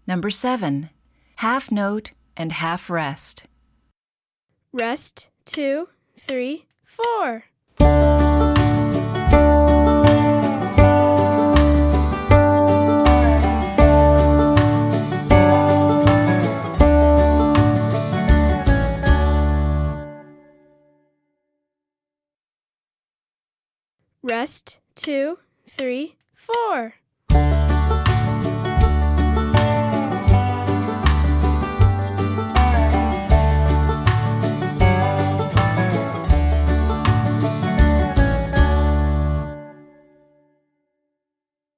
Number 7. Half note and half rest. Rest, 2, 3, 4. Rest, 2, 3, 4.